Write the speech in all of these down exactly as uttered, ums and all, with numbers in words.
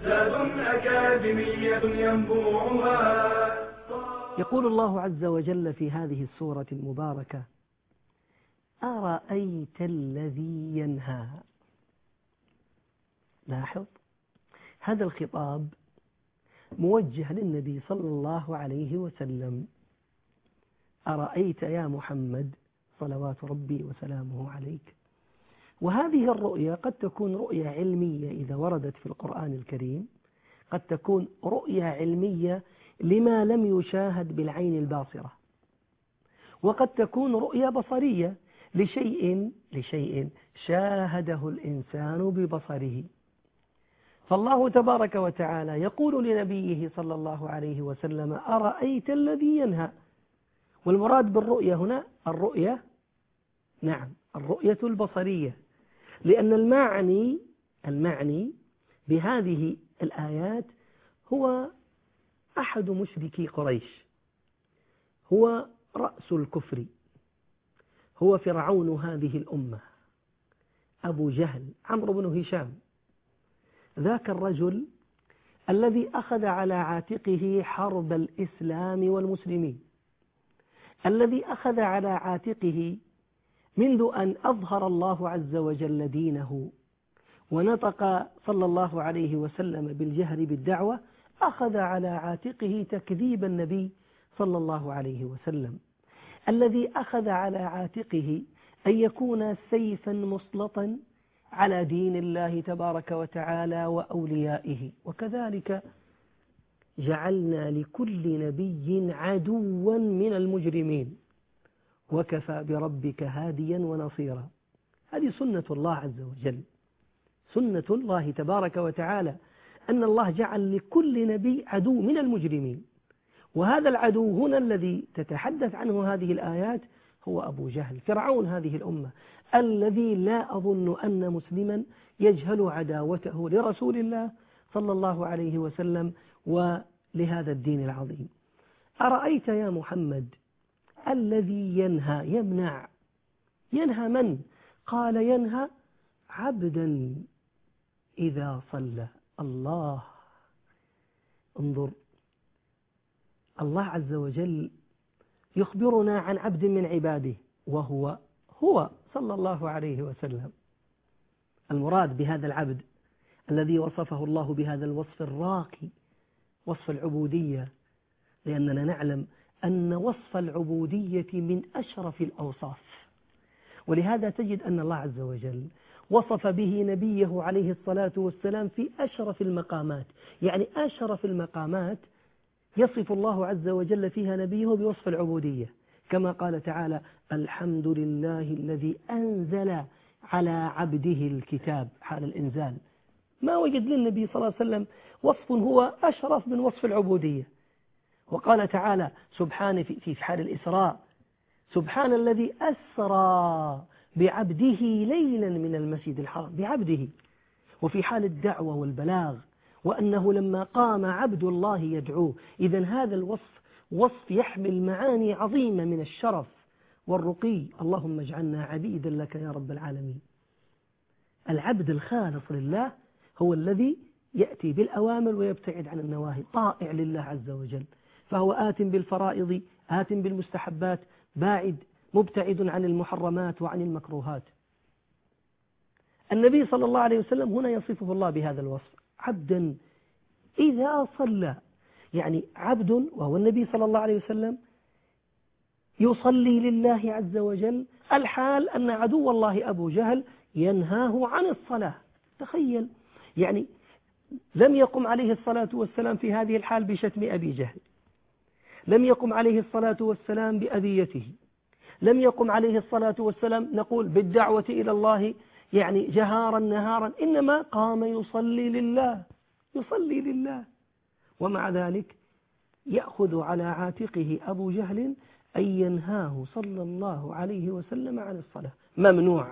زاد أكاديمية ينبوعها. يقول الله عز وجل في هذه السورة المباركة: أرأيت الذي ينهى. لاحظ هذا الخطاب موجه للنبي صلى الله عليه وسلم. أرأيت يا محمد صلوات ربي وسلامه عليك. وهذه الرؤية قد تكون رؤية علمية إذا وردت في القرآن الكريم، قد تكون رؤية علمية لما لم يشاهد بالعين الباصرة، وقد تكون رؤية بصرية لشيء لشيء شاهده الإنسان ببصره. فالله تبارك وتعالى يقول لنبيه صلى الله عليه وسلم: أرأيت الذي ينهى. والمراد بالرؤية هنا الرؤية نعم الرؤية البصرية، لأن المعني المعني بهذه الآيات هو أحد مشركي قريش، هو رأس الكفر، هو فرعون هذه الأمة، أبو جهل، عمرو بن هشام، ذاك الرجل الذي أخذ على عاتقه حرب الإسلام والمسلمين، الذي أخذ على عاتقه منذ أن أظهر الله عز وجل دينه ونطق صلى الله عليه وسلم بالجهر بالدعوة، أخذ على عاتقه تكذيب النبي صلى الله عليه وسلم، الذي أخذ على عاتقه أن يكون سيفا مسلطا على دين الله تبارك وتعالى وأوليائه. وكذلك جعلنا لكل نبي عدوا من المجرمين وكفى بربك هاديا ونصيرا. هذه سنة الله عز وجل، سنة الله تبارك وتعالى، أن الله جعل لكل نبي عدو من المجرمين. وهذا العدو هنا الذي تتحدث عنه هذه الآيات هو أبو جهل، فرعون هذه الأمة، الذي لا أظن أن مسلما يجهل عداوته لرسول الله صلى الله عليه وسلم ولهذا الدين العظيم. أرأيت يا محمد الذي ينهى، يمنع، ينهى من؟ قال ينهى عبدا إذا صلى. الله، انظر، الله عز وجل يخبرنا عن عبد من عباده وهو هو صلى الله عليه وسلم. المراد بهذا العبد الذي وصفه الله بهذا الوصف الراقي، وصف العبودية، لأننا نعلم أن وصف العبودية من أشرف الأوصاف، ولهذا تجد أن الله عز وجل وصف به نبيه عليه الصلاة والسلام في أشرف المقامات. يعني أشرف المقامات يصف الله عز وجل فيها نبيه بوصف العبودية، كما قال تعالى: الحمد لله الذي أنزل على عبده الكتاب، حال الإنزال. ما وجد للنبي صلى الله عليه وسلم وصف هو أشرف من وصف العبودية. وقال تعالى سبحانه في حال الإسراء: سبحان الذي أسرى بعبده ليلا من المسجد الحرام، بعبده. وفي حال الدعوة والبلاغ: وأنه لما قام عبد الله يدعوه. إذن هذا الوصف وصف يحمل معاني عظيمة من الشرف والرقي. اللهم اجعلنا عبيدا لك يا رب العالمين. العبد الخالص لله هو الذي يأتي بالأوامر ويبتعد عن النواهي، طائع لله عز وجل، فهو آت بالفرائض، آت بالمستحبات، باعد مبتعد عن المحرمات وعن المكروهات. النبي صلى الله عليه وسلم هنا يصفه الله بهذا الوصف: عبدا إذا صلى. يعني عبد، وهو النبي صلى الله عليه وسلم، يصلي لله عز وجل، الحال أن عدو الله أبو جهل ينهاه عن الصلاة. تخيل، يعني لم يقم عليه الصلاة والسلام في هذه الحال بشتم أبي جهل، لم يقم عليه الصلاة والسلام بأذيته، لم يقم عليه الصلاة والسلام نقول بالدعوة إلى الله يعني جهارا نهارا، إنما قام يصلي لله، يصلي لله. ومع ذلك يأخذ على عاتقه أبو جهل أن ينهاه صلى الله عليه وسلم عن الصلاة، ممنوع.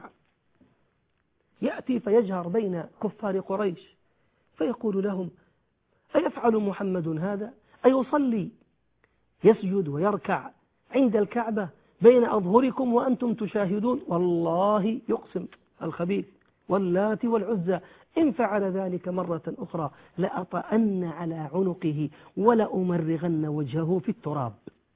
يأتي فيجهر بين كفار قريش فيقول لهم: أيفعل محمد هذا؟ أيصلي يسجد ويركع عند الكعبة بين أظهركم وأنتم تشاهدون؟ والله يقسم الخبيث واللات والعزى إن فعل ذلك مرة أخرى لأطأن على عنقه ولأمرغن وجهه في التراب.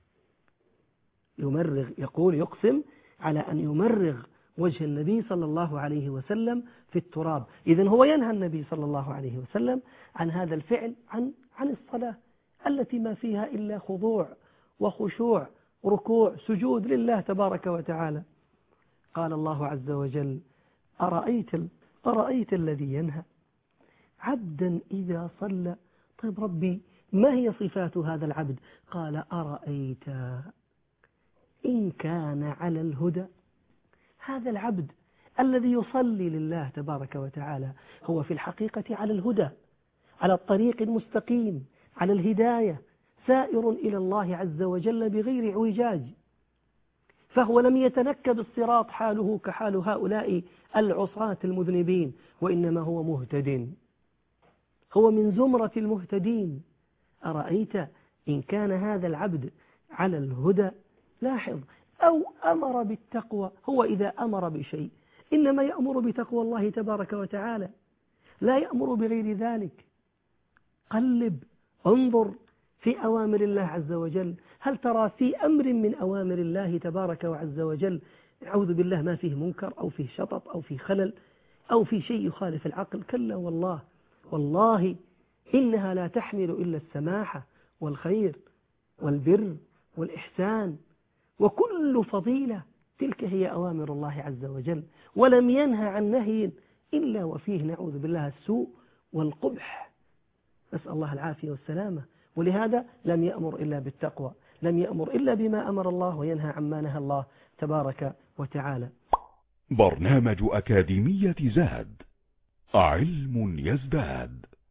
يمرغ، يقول يقسم على أن يمرغ وجه النبي صلى الله عليه وسلم في التراب. إذن هو ينهى النبي صلى الله عليه وسلم عن هذا الفعل، عن عن الصلاة التي ما فيها إلا خضوع وخشوع، ركوع سجود لله تبارك وتعالى. قال الله عز وجل: أرأيت, أرأيت الذي ينهى عبدا إذا صلى. طيب ربي، ما هي صفات هذا العبد؟ قال: أرأيت إن كان على الهدى. هذا العبد الذي يصلي لله تبارك وتعالى هو في الحقيقة على الهدى، على الطريق المستقيم، على الهداية، سائر إلى الله عز وجل بغير اعوجاج. فهو لم يتنكب الصراط حاله كحال هؤلاء العصاة المذنبين، وإنما هو مهتد، هو من زمرة المهتدين. أرأيت إن كان هذا العبد على الهدى. لاحظ: أو أمر بالتقوى. هو إذا أمر بشيء إنما يأمر بتقوى الله تبارك وتعالى، لا يأمر بغير ذلك. قلب، انظر في أوامر الله عز وجل، هل ترى في أمر من أوامر الله تبارك وعز وجل أعوذ بالله ما فيه منكر أو فيه شطط أو فيه خلل أو في شيء يخالف العقل؟ كلا والله، والله إنها لا تحمل إلا السماحة والخير والبر والإحسان وكل فضيلة. تلك هي أوامر الله عز وجل، ولم ينهى عن نهي إلا وفيه نعوذ بالله السوء والقبح، نسأل الله العافية والسلامة. ولهذا لم يأمر إلا بالتقوى، لم يأمر إلا بما أمر الله وينهى عما نهى الله تبارك وتعالى. برنامج أكاديمية زاد، علم يزداد.